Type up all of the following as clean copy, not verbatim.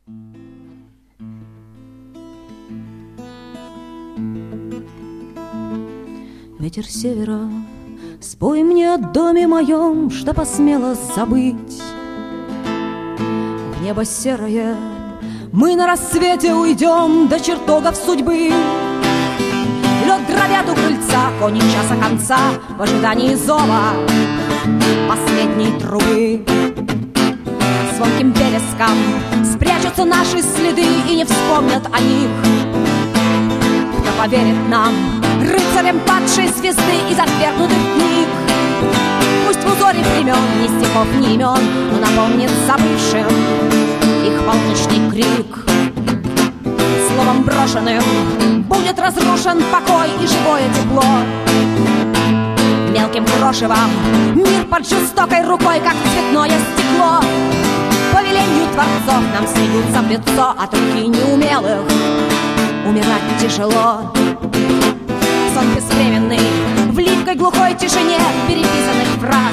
Ветер севера, спой мне о доме моем, что посмела забыть. В небо серое мы на рассвете уйдем до чертогов судьбы. Лед дробят у крыльца кони часа конца в ожидании зова последней трубы. Звонким вереском спрячутся наши следы и не вспомнят о них. Кто поверит нам, рыцарям падшей звезды из отвергнутых книг? Пусть в узоре времен ни стихов, ни имен, но напомнит забывшим их полночный крик. Словом брошенным будет разрушен покой и живое тепло. Мелким крошевом мир под жестокой рукой, как цветное стекло. По велению творцов нам смеются в лицо, от руки неумелых умирать тяжело. Сон беспременный в липкой глухой тишине переписанных фраз.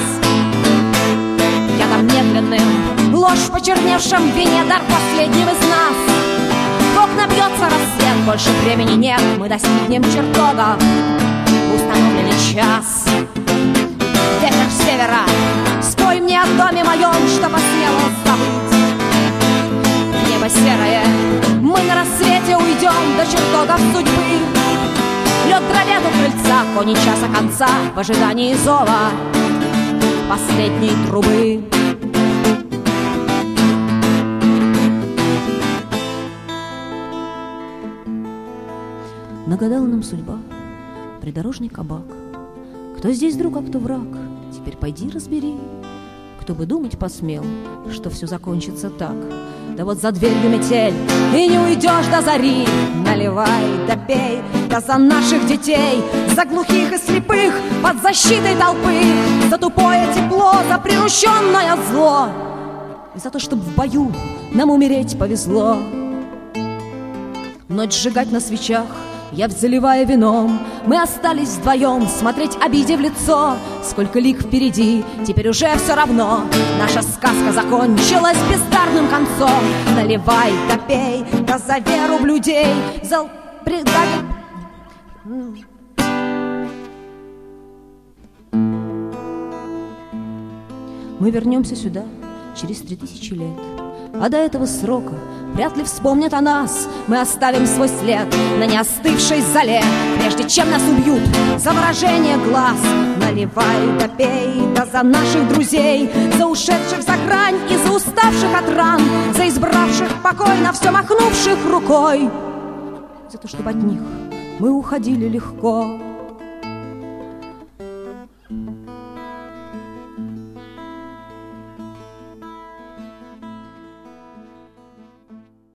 Ядом медленным ложь в почерневшем вине, дар последним из нас. В окна бьется рассвет, больше времени нет, мы достигнем чертога в установленный час. Ветер с севера, спой мне о доме моем, что посмела забыть. Небо серое, мы на рассвете уйдем до чертогов судьбы. Лед дробят у крыльца кони часа конца в ожидании зова последней трубы. Нагадала нам судьба придорожный кабак. Кто здесь друг, а кто враг, теперь пойди разбери. Кто бы думать посмел, что все закончится так. Да вот за дверью метель, и не уйдешь до зари. Наливай да пей, да за наших детей, за глухих и слепых, под защитой толпы, за тупое тепло, за прирученное зло, и за то, чтоб в бою нам умереть повезло. Ночь сжигать на свечах, я заливая вином, мы остались вдвоем смотреть обиде в лицо. Сколько лик впереди, теперь уже все равно. Наша сказка закончилась бездарным концом. Наливай да пей, да за веру в людей, за предатель. Мы вернемся сюда через 3000 лет, а до этого срока вряд ли вспомнят о нас. Мы оставим свой след на неостывшей золе, прежде чем нас убьют за выражение глаз. Наливай да пей, да за наших друзей, за ушедших за грань и за уставших от ран, за избравших покой, на все махнувших рукой, за то, чтобы от них мы уходили легко.